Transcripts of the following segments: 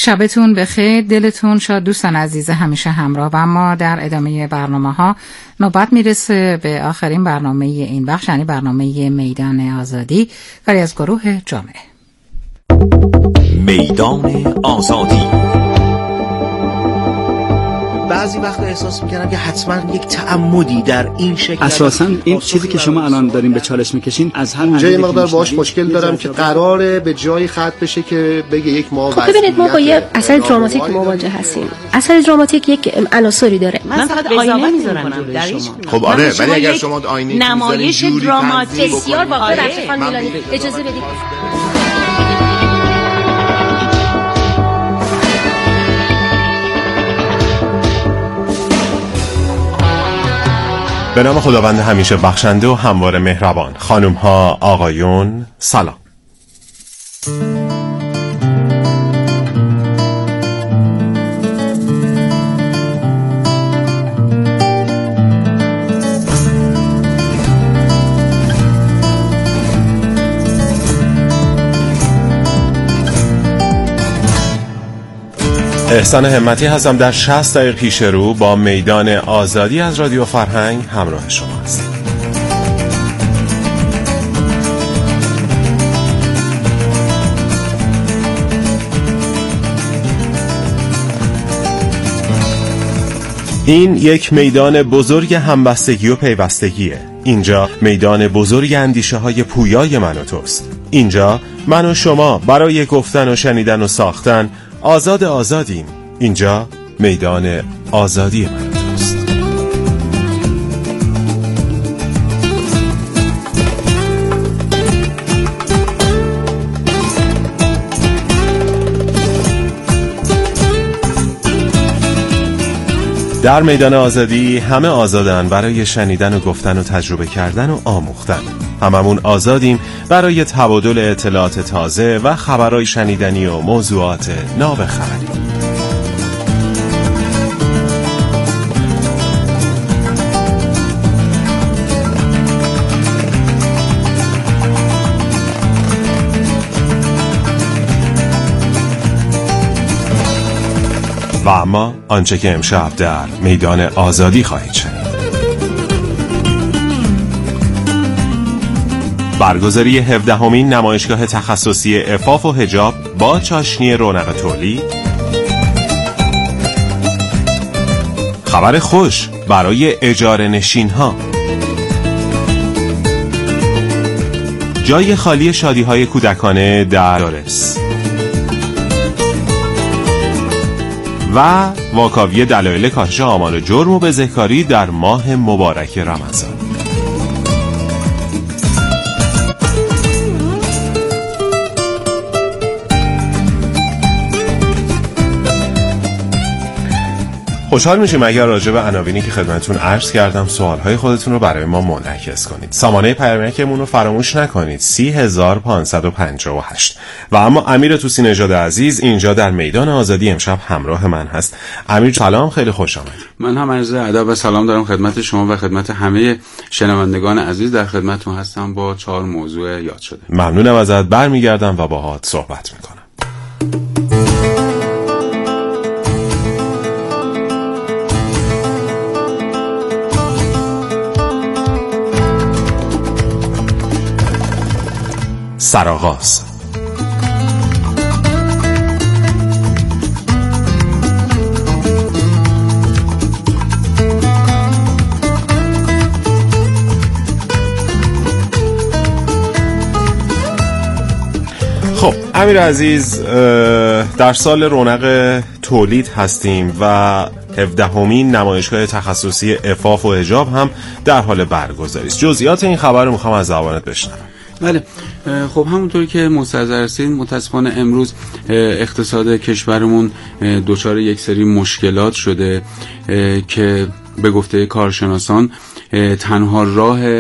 شبتون بخیر، دلتون شاد دوستان عزیز همیشه همراه. و اما در ادامه برنامه ها نوبت میرسه به آخرین برنامه این بخش، یعنی برنامه میدان آزادی، کاری از گروه جامعه. میدان آزادی. بعضی وقتا احساس میکنم که حتما یک تعمدی در این شکل اساساً این چیزی که شما الان دارین به چالش میکشین از همین جای مقدار باش مشکل دارم که قراره به جای خط بشه که بگه یک ما خب ببینید ما با یک اثر دراماتیک مواجه هستیم. اثر دراماتیک یک عناصری داره. من فقط آینه میذارم جلوی شما. خب آره، ولی اگر شما آینه نمایش دراماتیک بسیار واقعا رفیقان میلانی اجازه بدید. به نام خداوند همیشه بخشنده و هموار مهربان. خانم ها، آقایون، سلام. احسان همتی هستم. در 60 دقیقه پیش رو با میدان آزادی از رادیو فرهنگ همراه شما هستم. این یک میدان بزرگ همبستگی و پیوستگیه. اینجا میدان بزرگ اندیشه های پویای من و توست. اینجا من و شما برای گفتن و شنیدن و ساختن آزادیم. اینجا میدان آزادی من توست. در میدان آزادی همه آزادن برای شنیدن و گفتن و تجربه کردن و آموختن. هممون آزادیم برای تبادل اطلاعات تازه و خبرهای شنیدنی و موضوعات نابخبری. و اما آنچه که امشب در میدان آزادی خواهید شنید: برگزاری 17مین نمایشگاه تخصصی عفاف و حجاب با چاشنی رونق تولید، خبر خوش برای اجاره نشین ها، جای خالی شادی های کودکانه در دارس و واکاوی دلایل کاهش آمار جرم و بزهکاری در ماه مبارک رمضان. خوشحال میشیم اگر راجع به عناوینی که خدمتتون عرض کردم سوالهای خودتون رو برای ما منعکس کنید. سامانه پیامکمون رو فراموش نکنید: 30558. و اما امیر توسی نژاد عزیز اینجا در میدان آزادی امشب همراه من هست. امیر سلام، خیلی خوش آمدید. من هم عرض ادب و سلام دارم خدمت شما و خدمت همه شنوندگان عزیز. در خدمتتون هستم با 4 موضوع یاد شده. ممنونم ازت. برمیگردم و باهات صحبت میکنم. سرآغاز. خب امیر عزیز، در سال رونق تولید هستیم و 17مین نمایشگاه تخصصی عفاف و حجاب هم در حال برگزاری است. جزئیات این خبر رو میخوام از زبانت بشنوم. بله، خب همونطوری که مستحضر هستید متاسفانه امروز اقتصاد کشورمون دچار یک سری مشکلات شده که به گفته کارشناسان تنها راه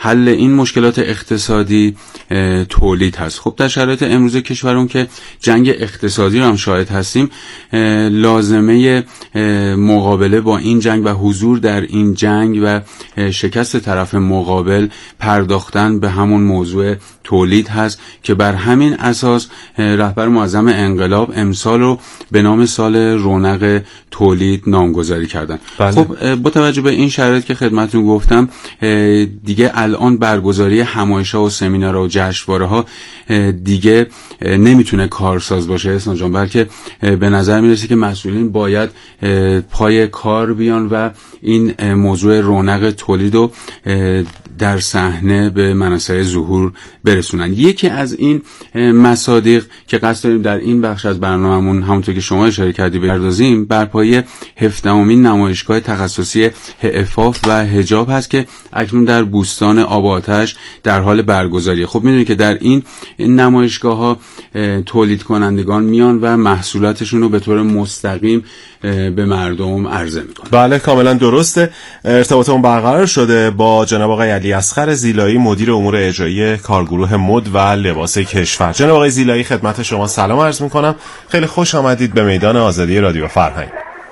حل این مشکلات اقتصادی تولید هست. خب در شرایط امروز کشورمون که جنگ اقتصادی رو هم شاهد هستیم، لازمه مقابله با این جنگ و حضور در این جنگ و شکست طرف مقابل پرداختن به همون موضوع تولید هست که بر همین اساس رهبر معظم انقلاب امسال رو به نام سال رونق تولید نامگذاری کردن. بله. خب با توجه به این شرایط که خدمتتون گفتم، دیگه الان برگزاری همایش‌ها و سمینارها و جشنواره‌ها دیگه نمیتونه کارساز باشه احسان جان، بلکه به نظر میرسه که مسئولین باید پای کار بیان و این موضوع رونق تولید رو در صحنه به منصه ظهور برسونن. یکی از این مصادیق که قصد داریم در این بخش از برنامه‌مون همونطور که شما اشاره کردی بپردازیم، برپای 17مین نمایشگاه تخصصی عفاف و حجاب هست که اکنون در بوستان آب آتش در حال برگزاریه. خب میدونید که در این نمایشگاه‌ها تولید کنندگان میان و محصولاتشون رو به طور مستقیم به مردم عرضه میکنن. بله کاملا درسته. ارتباطمون برقرار شده با جناب آقای علی اصغر زیلایی، مدیر امور اجرایی کارگروه مد و لباس کشور. جناب آقای زیلایی خدمت شما سلام عرض میکنم. خیلی خوش آمدید به میدان آزادی رادیو فرهنگ.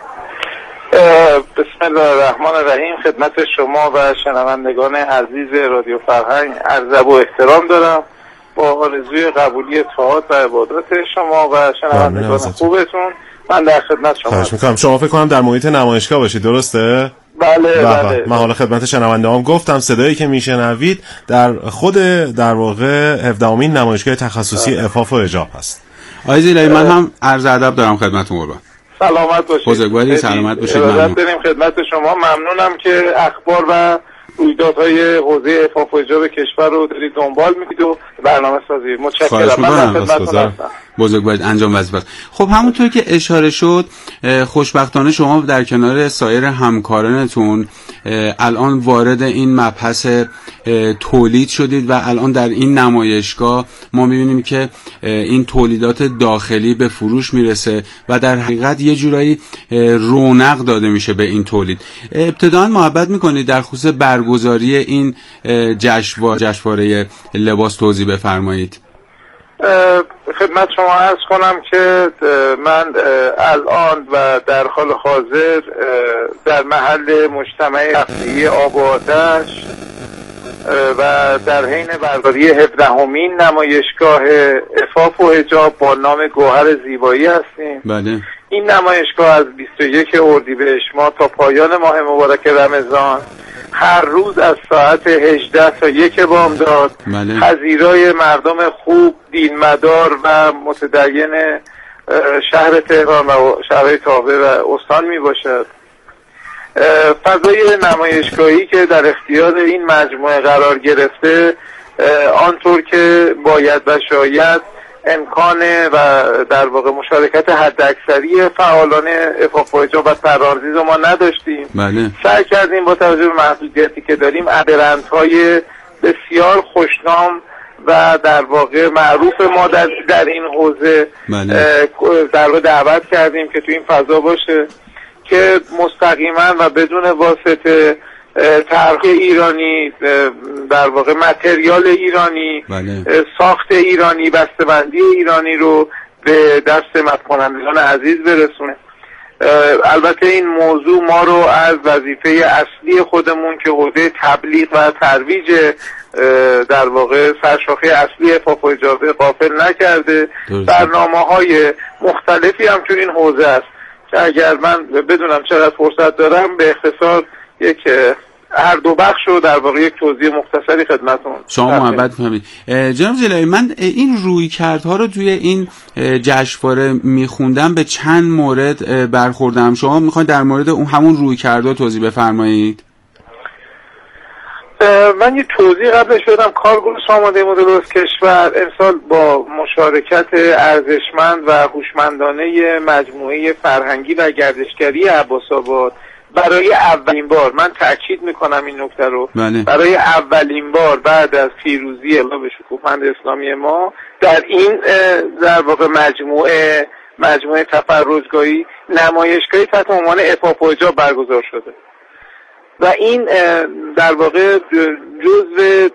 بسم الله الرحمن الرحیم. خدمت شما و شنوندگان عزیز رادیو فرهنگ عرض و احترام دارم با آرزوی قبولی طاعات و عبادات شما و شنوندگان خوبتون. من در خدمت شما هستم. شما فکر کنم در محیط نمایشگاه باشید، درسته؟ بله. من حالا خدمت شنونده‌ام گفتم صدایی که میشنوید در خود در واقع 17مین نمایشگاه تخصصی عفاف و حجاب هست. آقای زیلایی من هم عرض ادب دارم خدمتتون قربان. سلامت باشید. بزرگواری سلامت باشید. ارادت داریم خدمت شما. ممنونم که اخبار و رویدادهای حوزه عفاف و حجاب کشور رو دارید دنبال می‌کنید و برنامه سازی. متشکرم. من خدمتتون هستم. بزرگوارید انجام وظیفه است. خب همونطور که اشاره شد، خوشبختانه شما در کنار سایر همکارانتون الان وارد این مبحث تولید شدید و الان در این نمایشگاه ما می‌بینیم که این تولیدات داخلی به فروش میرسه و در حقیقت یه جورایی رونق داده میشه به این تولید. ابتداً محبت می‌کنید در خصوص برگزاری این جشنواره لباس توضیح بفرمایید. خدمت شما عرض کنم که من الان و در حال حاضر در محل مجتمع هفتگی آب و آتش و در حین برگزاری 17مین نمایشگاه عفاف و حجاب با نام گوهر زیبایی هستیم. بله. این نمایشگاه از 21 اردیبهشت ماه تا پایان ماه مبارک رمضان هر روز از ساعت 18 تا 1 بامداد پذیرای مردم خوب، دینمدار و متدین شهر تهران و شهرهای تابع و استان می باشد. فضای نمایشگاهی که در اختیار این مجموعه قرار گرفته آنطور که باید و شاید امکان و در واقع مشارکت حداکثری فعالان عفاف و حجاب و طرح‌ریزی ما نداشتیم. بله. سعی کردیم با توجه به محدودیتی که داریم برندهای بسیار خوشنام و در واقع معروف ما در این حوزه در واقع دعوت کردیم که تو این فضا باشه که مستقیما و بدون واسطه طرح ایرانی، در واقع متریال ایرانی، ساخت ایرانی، بسته‌بندی ایرانی رو به دست مدکنندگان عزیز برسونه. البته این موضوع ما رو از وظیفه اصلی خودمون که حوزه تبلیغ و ترویج در واقع سرشاخه اصلی عفاف و حجاب غافل نکرده. برنامه‌های مختلفی هم تو این حوزه است که اگر من بدونم چقدر فرصت دارم به اختصار هر دو بخش رو در واقع یک توضیح مختصری خدمتتون شما محبت کنید. جناب زیلایی من این رویکردها رو توی این جشنواره میخوندم، به چند مورد برخوردم. شما میخواید در مورد اون همون رویکردها توضیح بفرمایید؟ من یه توضیح قبلش بدم. کارگروه سامانه مد لباس کشور امسال با مشارکت ارزشمند و هوشمندانه مجموعه فرهنگی و گردشگری عباس‌آباد برای اولین بار، من تأکید میکنم این نکته رو، برای اولین بار بعد از پیروزی الله به شکوهمند اسلامی ما در این در واقع مجموعه تفرجگاهی نمایشگاهی تحت عنوان عفاف و حجاب برگزار شده. و این در واقع جزء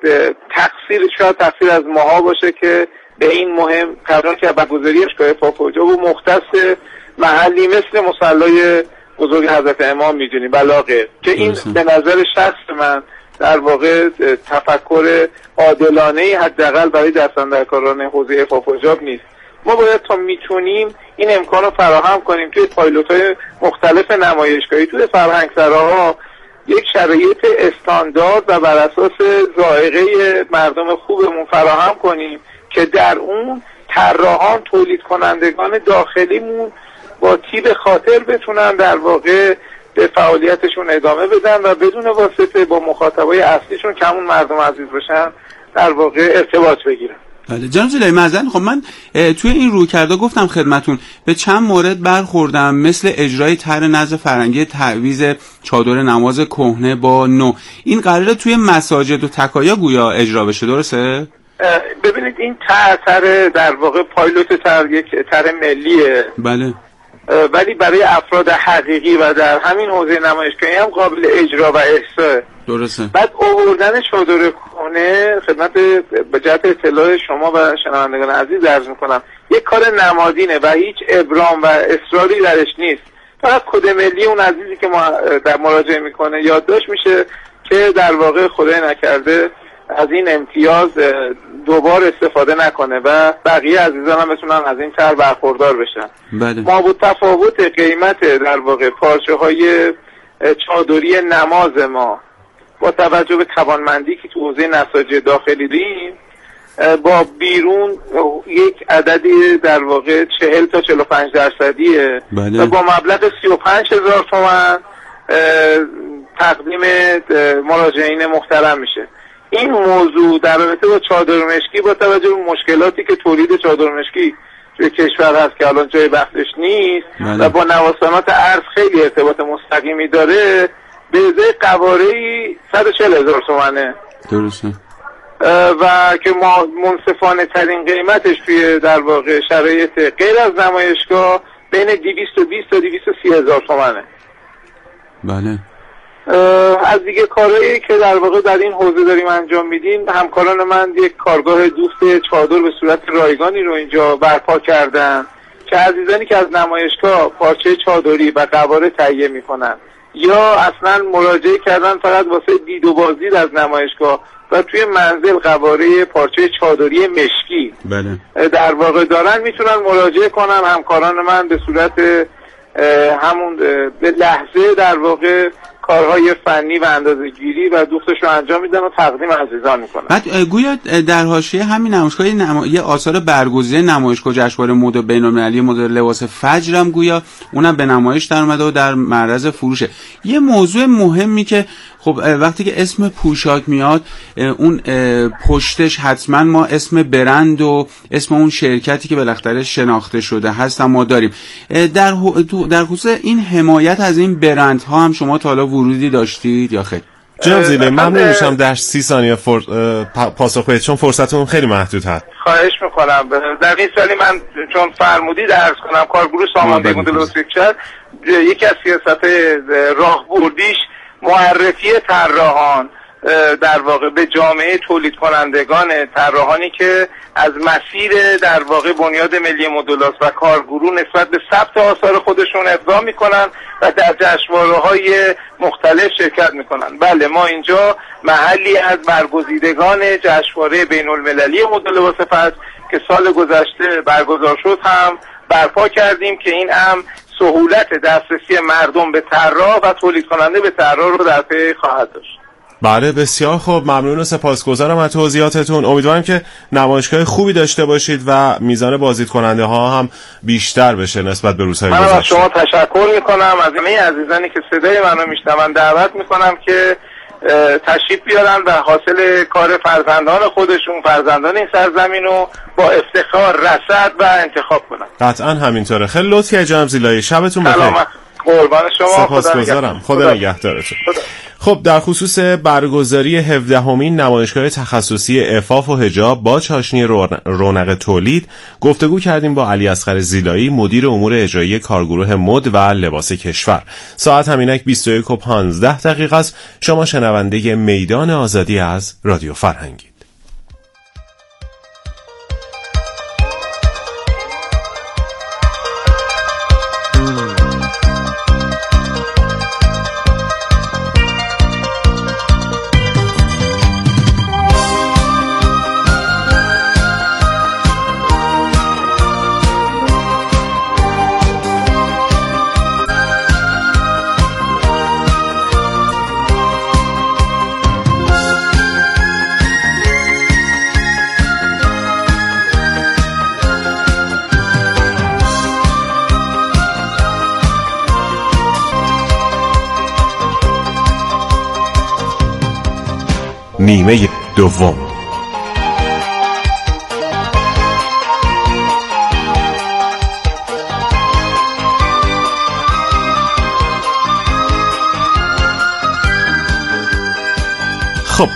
تقصیر از ماها باشه که به این مهم قرار که برگزاری اشکال فافوجا و مختص محلی مثل مصلی بزرگ حضرت امام میدونیم بلاغه که این به نظر شخص من در واقع تفکر عادلانه حداقل برای دستاندرکاران حوزه فافوجاب نیست. ما باید تا میتونیم این امکان رو فراهم کنیم توی پایلوت‌های مختلف نمایشگاهی توی فرهنگسراها یک شرایط استاندارد و بر اساس ذائقه مردم خوبمون فراهم کنیم که در اون طراحان تولید کنندگان داخلیمون با تیب خاطر بتونن در واقع به فعالیتشون ادامه بدن و بدون واسطه با مخاطبای اصلیشون که همون مردم عزیز باشن در واقع ارتباط بگیرن. بله جناب جلایی معذرت خب من توی این رویکردا گفتم خدمتون به چند مورد برخوردم، مثل اجرای طرح نظم فرهنگی تعویض چادر نماز کهنه با نو. این قراره توی مساجد و تکایا گویا اجرا بشه، درسته؟ ببینید این طرح در واقع پایلوت یک طرح ملیه. بله. ولی برای افراد حقیقی و در همین حوزه نمایشگاهی هم قابل اجرا و احساء. درسته. بعد آوردن چادر کهنه خدمت به جهت اطلاع شما و شنوندگان عزیز عرض میکنم یک کار نمادینه و هیچ ابرام و اصراری درش نیست. فقط کد ملی اون عزیزی که در مراجعه میکنه یادداشت میشه که در واقع خدای نکرده از این امتیاز دوبار استفاده نکنه و بقیه عزیزان هم بتونن از این طرح برخوردار بشن. بله. ما با تفاوت قیمت در واقع پارچه های چادری نماز ما با توجه به توانمندی که تو حوزه نساجی داخلی داریم با بیرون یک عددی در واقع 40 تا 45%. بله. و با مبلغ 35,000 تومان تقدیم مراجعین محترم میشه. این موضوع در رابطه با چادر مشکی با توجه به مشکلاتی که تولید چادر مشکی توی کشور هست که الان جای بحثش نیست. بله. و با نوسانات ارز خیلی ارتباط مستقیمی داره، به ازای قواره‌ای 140,000 تومانه. درسته. و که منصفانه ترین قیمتش توی در واقع شرایط غیر از نمایشگاه بین 220 تا 230,000 تومانه. بله. از دیگه کارهایی که در واقع در این حوزه داریم انجام میدیم، همکاران من یک کارگاه دوست چادر به صورت رایگانی رو اینجا برپا کردن که عزیزانی که از نمایشگاه پارچه چادری و قواره تهیه میکنن یا اصلا مراجعه کردن فقط واسه دید و بازدید از نمایشگاه و توی منزل قواره پارچه چادری مشکی بله. در واقع دارن میتونن مراجعه کنن. همکاران من به صورت همون به لحظه در واقع کارهای فنی و اندازه‌گیری و دوختش رو انجام میدن و تقدیم عزیزان میکنن. بعد گویا در حاشیه همین نمایشگاه یه آثار برگزیده نمایشگاه جشنواره مد بین‌المللی مدل لباس فجر هم گویا اونم به نمایش در اومده و در معرض فروشه. یه موضوع مهمی که خب وقتی که اسم پوشاک میاد اون پشتش حتما ما اسم برند و اسم اون شرکتی که بالاخره شناخته شده هست ما داریم. در خصوص این حمایت از این برندها هم شما تا حالا ورودی داشتید یا خیر؟ جناب زیلایی ممنون میشم در 30 ثانیه پاسخ بدید چون فرصتمون خیلی محدود هست. خواهش میکنم. در این سالی من چون فرمودید عرض کنم کارگروه سامانده مدل وسیق‌چر یکی از سیاست راهبردیش معرفی طراحان در واقع به جامعه تولید کنندگان، طراحانی که از مسیر در واقع بنیاد ملی مدل‌هاست و کارگروه نسبت به ثبت آثار خودشون اقدام میکنن و در جشنواره‌های مختلف شرکت میکنن. بله ما اینجا محلی از برگزیدگان جشنواره بین‌المللی مدل لباس فجر که سال گذشته برگزار شد هم برپا کردیم که این هم سهولت دسترسی مردم به طراح و تولید کننده به طراح رو در پی خواهد داشت. بله بسیار خوب، ممنون و سپاسگزارم از توضیحاتتون. امیدوارم که نمایشگاه خوبی داشته باشید و میزان بازدید کننده ها هم بیشتر بشه نسبت به روزهای گذشته. من از شما تشکر میکنم، از همه عزیزانی که صدای منو میشنون دعوت میکنم که تشریف بیارن و حاصل کار فرزندان خودشون، فرزندان این سرزمین رو با افتخار رصد و انتخاب کنن. قطعا همینطوره. خیلی لطفی جناب زیلایی، شبتون بخیر. قربان شما. سپاسگزارم. خدا نگهدارتون. خب در خصوص برگزاری 17مین نمایشگاه تخصصی عفاف و حجاب با چاشنی رونق تولید گفتگو کردیم با علی اصغر زیلایی، مدیر امور اجرایی کارگروه مد و لباس کشور. ساعت همینک 21:15 است. شما شنونده میدان آزادی از رادیو فرهنگید. نیمه دوم. خب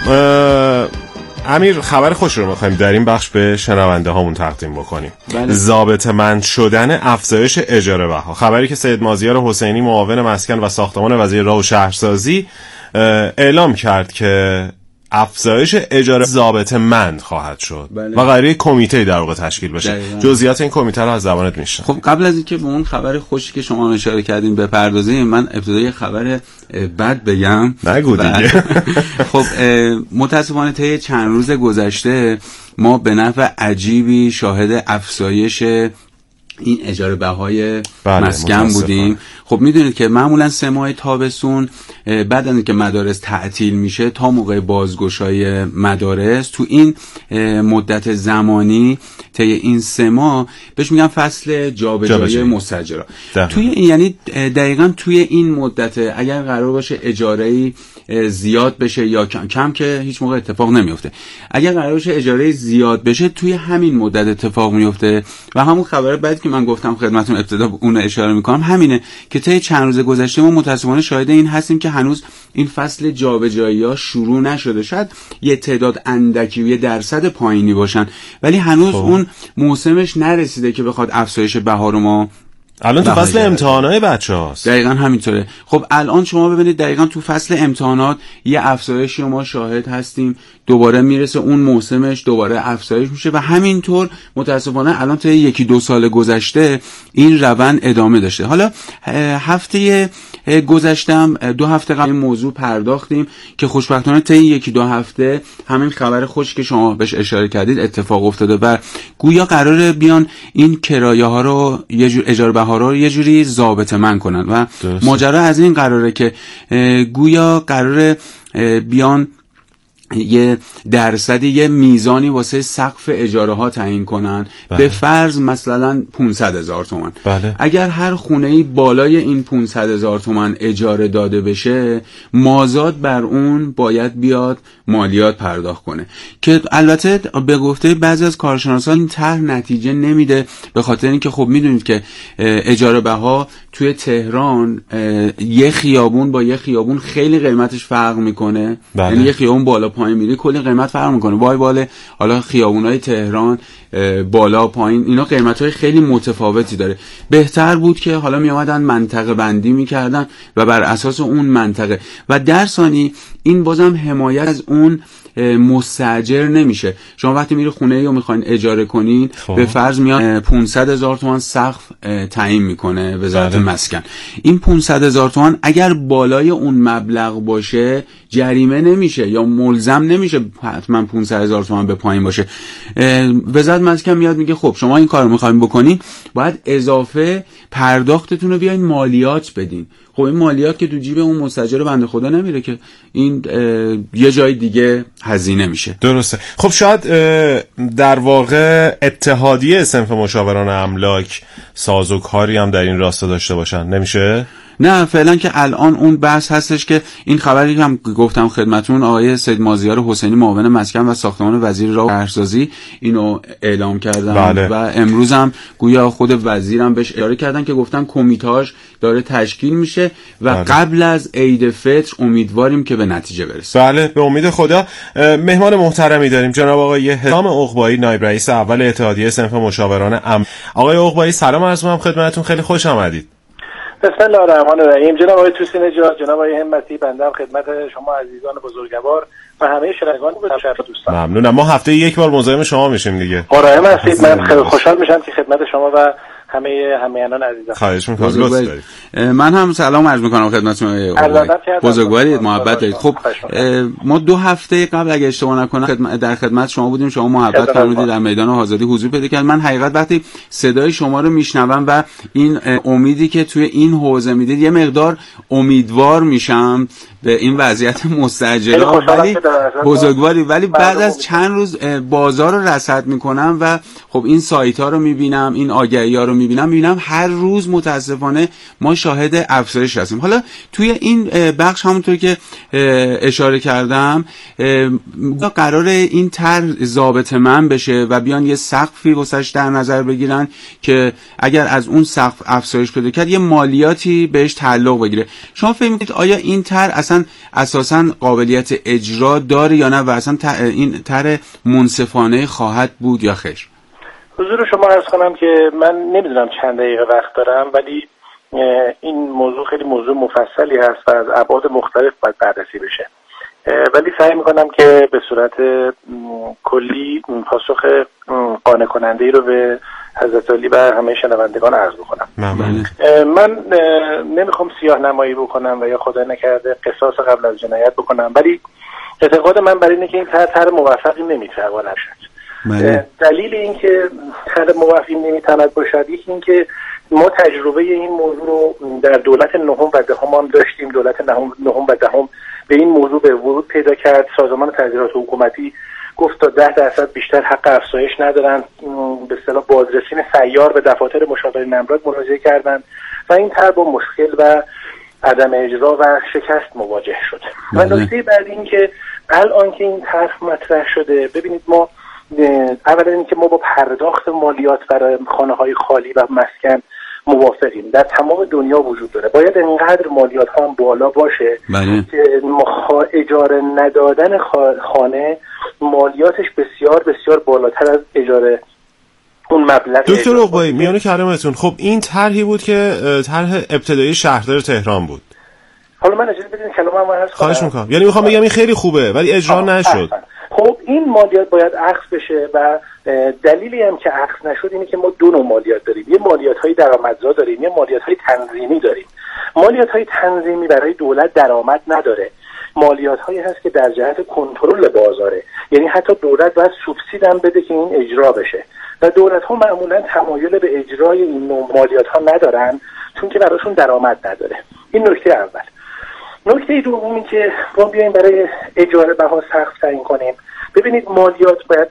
امیر، خبر خوش رو می‌خوایم در این بخش به شنونده هامون تقدیم بکنیم. ضابطه‌مند شدن افزایش اجاره بها. خبری که سید مازیار حسینی معاون مسکن و ساختمان وزیر راه و شهرسازی اعلام کرد که افزایش اجاره ضابطه‌مند خواهد شد و قراره کمیته در واقع تشکیل بشه. جزئیات این کمیته رو از زبانت میشنم. خب قبل از اینکه به اون خبر خوشی که شما اشاره کردین بپردازیم، من ابتدای خبر بد بگم. نگو دیگه. خب متاسفانه طی چند روز گذشته ما به نحو عجیبی شاهد افزایش این اجاره بهای مسکن بودیم. خب میدونید که معمولا 3 ماه تابستون بعد از اینکه مدارس تعطیل میشه تا موقع بازگشای مدارس، تو این مدت زمانی طی این 3 ماه بهش میگن فصل جابجایی مستاجرا. توی این یعنی دقیقاً توی این مدت اگر قرار باشه اجاره‌ای زیاد بشه یا کم که هیچ موقع اتفاق نمیفته، اگر قرار باشه اجاره زیاد بشه توی همین مدت اتفاق میفته. و همون خبر بعد که من گفتم خدمتتون ابتدا اون اشاره میکنم همینه که طی چند روز گذشته ما متأسفانه شاهد این هستیم که هنوز این فصل جابجایی‌ها شروع نشده. شاید یه تعداد اندکی، یه درصد پایینی باشن، ولی هنوز اون موسمش نرسیده که بخواد افزایش بها رو ما الان تو فصل امتحانات بچه‌هاست. دقیقاً همینطوره. خب الان شما ببینید دقیقاً تو فصل امتحانات یه افزایشی ما شاهد هستیم، دوباره میرسه اون موسمش، دوباره افزایش میشه و همینطور متاسفانه الان تا 1-2 سال گذشته این روند ادامه داشته. حالا هفته گذشتم 2 هفته قبل این موضوع پرداختیم که خوشبختانه تا 1-2 هفته همین خبر خوش که شما بهش اشاره کردید اتفاق افتاده و گویا قراره بیان این کرایه ها رو یه جور اجاره بها رو یه جوری ضابطه‌مند کنن و ماجرا از این قراره که گویا قراره بیان یه درصدی، یه میزانی واسه سقف اجاره ها تعیین کنن. به فرض مثلا 500,000 تومان. اگر هر خونه‌ای بالای این 500,000 تومان اجاره داده بشه، مازاد بر اون باید بیاد مالیات پرداخت کنه که البته به گفته بعضی از کارشناسان این طرح نتیجه نمیده، به خاطر اینکه خب میدونید که اجاره بها توی تهران یه خیابون با یه خیابون خیلی قیمتش فرق میکنه. یعنی یه خیابون بالا پایین میری کلی قیمت فرق میکنه. وای حالا خیابونای تهران بالا پایین اینا قیمتای خیلی متفاوتی داره. بهتر بود که حالا میامدن منطقه بندی میکردن و بر اساس اون منطقه و در ثانی این بازم حمایت از اون مستاجر نمیشه. شما وقتی میری خونه رو میخواین اجاره کنین به فرض میاد 500,000 تومان سقف تعیین میکنه وزارت مسکن. این 500,000 تومان اگر بالای اون مبلغ باشه جریمه نمیشه یا ملزم نمیشه حتما 500,000 تومان به پایین باشه. وزارت مسکن میاد میگه خب شما این کارو میخواین بکنین باید اضافه پرداختتون رو بیاین مالیات بدین. خب این مالیات که تو جیب اون مستاجر بنده خدا نمیره که، این یه جای دیگه هزینه میشه. درسته. خب شاید در واقع اتحادیه صنف مشاوران املاک سازوکاری هم در این راستا داشته باشن، نمیشه؟ نه فعلا که الان اون بحث هستش که این خبری که هم گفتم خدمتون آقای سید مازیار حسینی معاون مسکن و ساختمان وزیر راه و شهرسازی اینو اعلام کردن. بله. و امروز هم گویا خود وزیرم بهش اشاره کردن که گفتن کمیته‌اش داره تشکیل میشه و بله. قبل از عید فطر امیدواریم که به نتیجه برسه. بله به امید خدا. مهمان محترمی داریم جناب آقای حسام عقبایی، نایب رئیس اول اتحادیه صنف مشاوران امن. آقای عقبایی سلام عرض می‌کنم خدمتتون، خیلی خوش آمدید. بسم الله الرحمن الرحیم. جناب آقای توسی نژاد، جناب آقای همتی، بنده هم خدمت شما عزیزان بزرگوار و همه شنوندگان دوستان. ممنونم. ما هفته یک بار مزاحم شما میشیم دیگه. مراحم هستید. من خیلی خوشحال میشم که خدمت شما و همه همینان عزیزان. خواهش می‌کنم. لطف دارید. من هم سلام عرض می‌کنم خدمتتون. بزرگوارید، محبت دارید. خب ما 2 هفته قبل اگه اشتباه نکنم در خدمت شما بودیم، شما محبت فرمودید در میدان آزادی حضور پیدا کرد. من حقیقت وقتی صدای شما رو میشنوم و این امیدی که توی این حوزه میدید یه مقدار امیدوار میشم به این وضعیت مستعجله، ولی بزرگواری ولی بعد از چند روز بازار رو رصد میکنم و خب این سایت‌ها رو میبینم، این آگهی‌ها رو میبینم هر روز متاسفانه ما شاهد افزایش هستیم. حالا توی این بخش همونطور که اشاره کردم قرار این طرح ضابطه‌مند بشه و بیان یه سقفی واسش در نظر بگیرن که اگر از اون سقف افزایش پیدا کرد یه مالیاتی بهش تعلق بگیره. شما فکر می‌کنید آیا این طرح اساساً قابلیت اجرا داره یا نه و اصلا این طرح منصفانه خواهد بود یا خیر؟ حضور شما عرض کنم که من نمیدونم چند دقیقه وقت دارم، ولی این موضوع خیلی موضوع مفصلی هست و از ابعاد مختلف باید بررسی بشه، ولی سعی میکنم که به صورت کلی پاسخ قانع کننده ای رو به حضرت علی و همه شنوندگان عرض بکنم. من نمیخوام سیاه نمایی بکنم و یا خدای نکرده قصاص قبل از جنایت بکنم، ولی اعتقاد من بر اینه که این طرح موفقی نمیتواند باشد. دلیل این که طرح موفقی نمیتواند باشد یکی این که ما تجربه این موضوع رو در دولت نهم و دهم هم داشتیم. دولت نهم و دهم به این موضوع به ورود پیدا کرد. سازمان تغییرات حکومتی گفت تا 10% بیشتر حق افزایش ندارن، به اصطلاح بازرسین سیار به دفاتر مشاورین املاک مراجعه کردند و این طرح با مشکل و عدم اجرا و شکست مواجه شد. و نکته بعد این که الان که این طرح مطرح شده، ببینید ما اولا این که ما با پرداخت مالیات برای خانه‌های خالی و مسکن موافقیم. در تمام دنیا وجود داره. باید اینقدر مالیات ها هم بالا باشه که اجاره ندادن خانه مالیاتش بسیار بسیار بالاتر از اجاره اون مبلغ. دکتر عقبایی میونه کلامتون، خب این طرحی بود که طرح ابتدایی شهردار تهران بود. حالا من اجازه بدین کلامم رو خواهش میکنم. یعنی میخوام بگم این خیلی خوبه ولی اجرا نشد. خب این مالیات باید اخذ بشه و دلیلی هم که اخذ نشد اینه که ما 2 نوع مالیات داریم. یه مالیات‌های درآمدزا داریم، یه مالیات‌های تنظیمی داریم. مالیات‌های تنظیمی برای دولت درآمد نداره. مالیات‌هایی هست که در جهت کنترل بازاره. یعنی حتی دولت باید سوبسید هم بده که این اجرا بشه. و دولت‌ها معمولاً تمایل به اجرای این نوع مالیات‌ها ندارن چون که براشون درآمد نداره. این نکته اول. نکته دومی که ما بیایم برای اجاره بها سقف تعیین کنیم. ببینید مالیات باید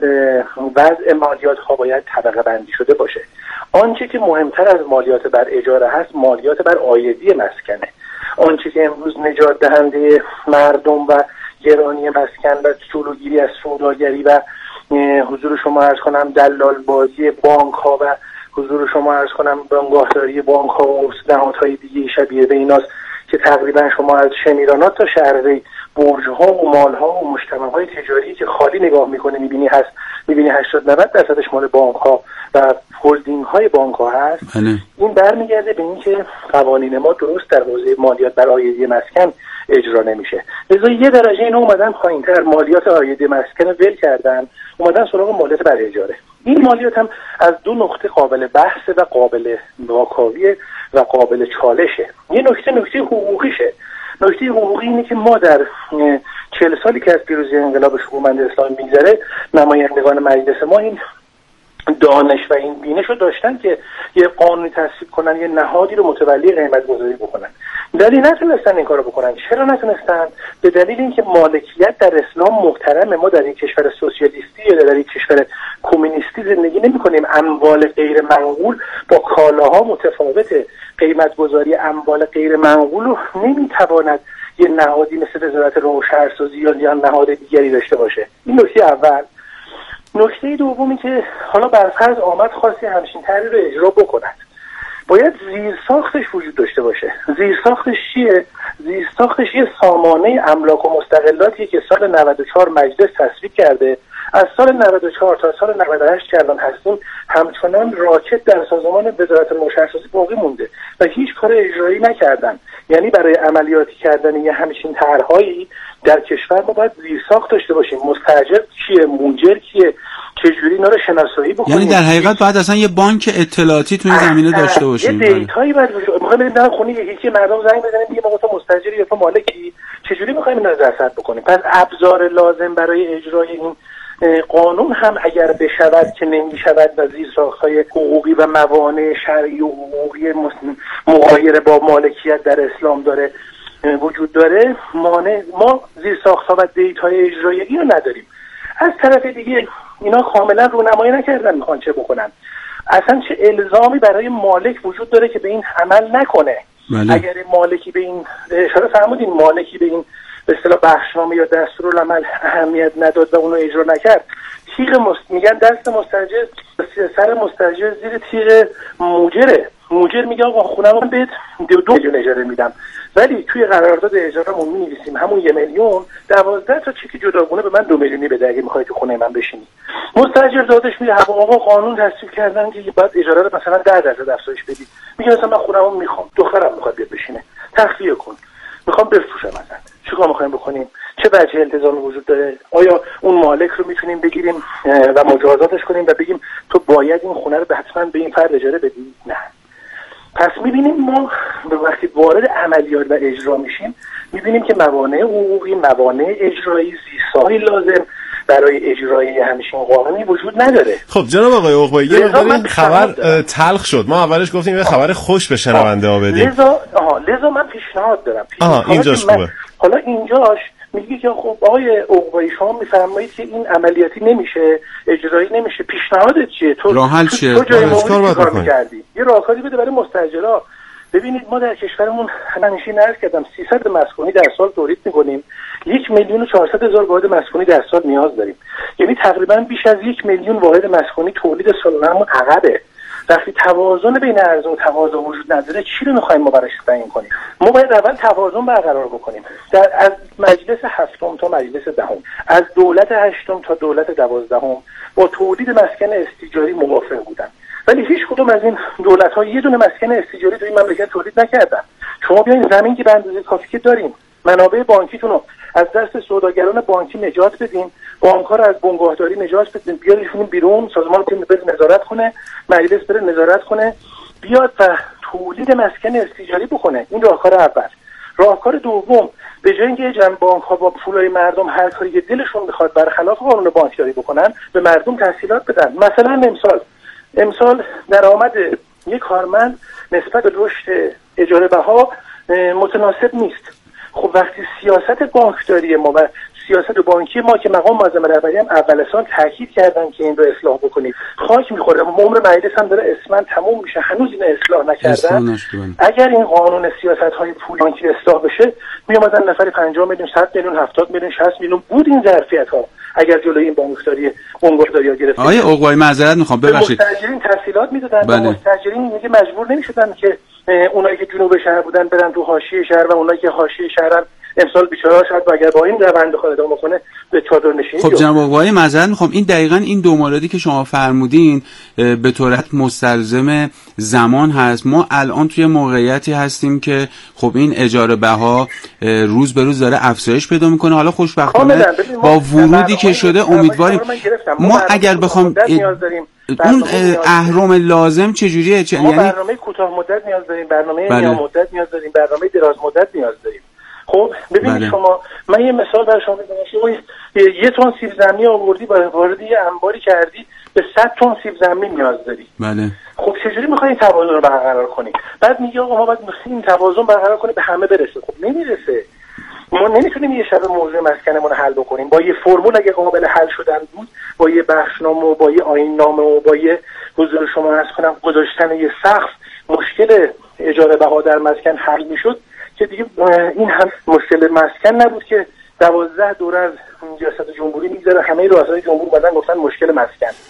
وضع مالیات ها باید طبقه بندی شده باشه. آنچه که مهمتر از مالیات بر اجاره هست مالیات بر عایدی مسکنه. آنچه که امروز نجات دهنده مردم و گرانی مسکن و جلوگیری از سوداگری و حضور شما عرض کنم دلال بازی بانک ها و حضور شما عرض کنم بنگاهداری بانک ها و نهادهای دیگه شبیه به ایناست که تقریبا شما از شمیرانات تا شهرهای برج ها و مال ها و مجتمع های تجاری که خالی نگاه میکنه میبینی 80-90% مال بانک ها و هلدینگ های بانک ها هست. این برمیگرده به اینکه قوانین ما درست در حوزه مالیات بر عایدی مسکن اجرا نمیشه. لذا یه درجه اینو اومدن پایینتر مالیات عایدی مسکن ول کردن، اومدن سراغ مالیات بر اجاره. این مالیات هم از 2 نقطه قابل بحث و قابل واکاوی و قابل چالشه. یه نکته حقوقیشه. نکته حقوقی اینه که ما در 40 سالی که از پیروزی انقلاب شکوهمند اسلامی میگذره نمایندگان مجلس ما این دانش و این بینش رو داشتن که یه قانونی تصویب کنن، یه نهادی رو متولی قیمت گذاری بکنن، ولی نتونستن این کارو بکنن. چرا نتونستن؟ به دلیل اینکه مالکیت در اسلام محترمه. ما در این کشور سوسیالیستی یا در این کشور کمونیستی زندگی نمی‌کنیم. اموال غیر منقول با کالاها متفاوته. قیمت گذاری اموال غیر منقول رو نمیتواند یه نهادی مثل وزارت روشن‌سازی یا نهاد دیگری داشته باشه. این نکته اول. نکته دومی که حالا برفرض آمد خواستی همچین طرحی رو اجرا بکند، باید زیرساختش وجود داشته باشه. زیرساختش چیه؟ زیرساختش یه سامانه املاک و مستقلاتیه که سال 94 مجلس تصویب کرده. از سال 94 تا سال 98 که الان هستیم همچنان راکت در سازمان وزارت روشن‌سازی باقی مونده و هیچ کار اجرایی نکردن. یعنی برای عملیاتی کردن یه همچین طرح‌هایی در کشور ما باید زیرساخت داشته باشیم. مستاجر کیه؟ مونجر کیه؟ چجوری اینا رو شناسایی بکنیم؟ یعنی در حقیقت باید اصلا یه بانک اطلاعاتی تو این زمینه داشته باشیم. یه دیتایی باید می‌خوایم بریم در خونه یکی مردم زنگ بزنیم بگیم آقا تو مستاجری یا تو مالکی، چجوری می‌خوایم اینا رو رصد بکنیم؟ پس ابزار لازم برای اجرای این قانون هم اگر بشود که نمی‌شود و زیرساخت‌های حقوقی و موانع شرعی و حقوقی مغایر با مالکیت در اسلام داره وجود داره، ما زیرساخت‌ها و دیتای اجرایی رو نداریم. از طرف دیگه اینا کاملا رونمایی نکردن میخوان چه بکنن. اصلا چه الزامی برای مالک وجود داره که به این عمل نکنه؟ بله. اگر مالکی به این اشاره فرمودین، مالکی به این به اصطلاح بخشنامه یا دستورالعمل اهمیت نداد و اونو اجرا نکرد، میگن دست مستاجر، سر مستاجر زیر تیغ موجره. موجر میگه آقا خونم بهت 2 میلیون اجاره میدم، ولی توی قرارداد اجارهمون می‌نویسیم همون 1 میلیون 12 تا چک جداگونه به من 2 میلیونی بده اگه می‌خوای تو خونه من بشینی. مستاجر دادش میگه آقا قانون تصویب کردن که بعد اجاره رو مثلا 10% افزایش بدی. میگه مثلا من خونمو میخوام، دخترم میخواد بیاد بشینه، تخفیه کن، میخوام بفروشم مثلا. چیکار می‌خوایم بکنیم؟ چه وجه التزامی وجود داره؟ آیا اون مالک رو میتونیم بگیریم و مجازاتش کنیم و بگیم تو باید این خونه رو حتما به این فرد اجاره بدی؟ نه. پس میبینیم ما وقتی وارد عملیات و اجرا میشیم میبینیم که موانع حقوقی، موانع اجرایی، زیرساخت‌های لازم برای اجرای همچین قانونی وجود نداره. خب جناب آقای عقبایی، یه مقدار خبر تلخ شد. ما اولش گفتیم یه خبر خوش به شنونده ها بدیم. لذا من پیشنهاد دارم. اینجاش خوبه. حالا اینجاش میگه که خب آقای عقبایی شما میفرمایید که این عملیاتی نمیشه، اجرایی نمیشه، پیشنهادت چیه؟ راه حل چیه؟ تو جای موردی کار می‌کردی. یه راهکاری بده برای مستاجرا. ببینید ما در کشورمون همیشه نرس کردم 300 مسکونی در سال تولید می‌کنیم. 1,400,000 واحد مسکونی در سال نیاز داریم. یعنی تقریبا بیش از 1 میلیون واحد مسکونی تولید سالانه‌مون عقبه. وقتی توازن بین عرضه و تقاضا وجود نداره چی رو می‌خوایم ما براش تعیین کنیم؟ ما باید اول توازن برقرار بکنیم. از مجلس 7 تا مجلس 10، از دولت 8 تا دولت 12 با تولید مسکن استیجاری موافق بودن. ولی هیچ کدوم از این دولت‌ها یه دونه مسکن استیجاری تو این مملکت تولید نکردن. شما بیاین زمین که به اندازه کافی که داریم، منابع بانکیتون رو از دست سوداگران بانکی نجات بدین، بانک‌ها رو از بنگاهداری نجات بدین، بیاریشون بیرون، سازمان بره نظارت کنه، مجلس بره نظارت کنه، بیاد و تولید مسکن استیجاری بکنه. این راهکار اول. راهکار دوم، به جای اینکه جمع بانک‌ها با پولای مردم هر کاری که دلشون بخواد برخلاف قانون بانکداری بکنن، به مردم تسهیلات بدن. مثلا امسال درآمد یک کارمند نسبت به رشد اجاره بها متناسب نیست. خب وقتی سیاست بانکداری ما و سیاست بانکی ما که مقام معظم رهبری هم اول سال تاکید کردن که این رو اصلاح بکنید، خاک میخوره. عمر مجلس هم داره اسمن تموم میشه، هنوز این اصلاح نکردن. اگر این قانون سیاست‌های پول بانکی اصلاح بشه، میومدن نفری 50 میلیون، 100 میلیون، 70 میلیون، 60 میلیون بود این ظرفیت‌ها. اگر جلوی این بانکداری‌ها گرفته. آقای عقبایی معذرت میخوام ببخشید. به مستاجرین تسهیلات میدادن. به مستاجرین میگه مجبور نمیشدن که اونایی که جنوب شهر بودن برن تو حاشیه شهر و اونایی که حاشیه شهرن امسال بیچاره شاید اگر با این روند خود ادامه کنه به چادر نشینی. خب جناب آقای معذرت میخوام، این دقیقاً این دو موردی که شما فرمودین به طورت مستلزم زمان هست. ما الان توی موقعیتی هستیم که خب این اجاره بها روز به روز داره افزایش پیدا میکنه. حالا خوشبختانه با ورودی که شده امیدواریم ما اگر بخوام اون اهرم لازم چجوریه؟ یعنی برنامه کوتاه مدت نیاز داریم، برنامه میان مدت نیاز داریم، برنامه دراز مدت نیاز داریم. خب ببینید شما، من یه مثال برای شما بزنم. یه تن سیب زمینی آوردی وارد یه انباری کردی، به 100 تن سیب زمین نیاز داری. بله. خب چجوری میخوای این توازن رو برقرار کنی؟ بعد میگه آقا ما باید این توازن برقرار کنیم به همه برسه. خب نمیرسه. ما نمیتونیم یه شب موضوع مسکنمون رو حل بکنیم با یه فرمول اگه قابل حل شدن بود، با یه بخشنامه و با یه آیین‌نامه و با یه حضور شما عرض کنم گذاشتن یه سقف مشکل اجاره بها در مسکن حل میشد که دیگه این هم مشکل مسکن نبود که 12 دوره از ریاست جمهوری میگذره همه رؤسای جمهور بعدن گفتن مشکل مسکن.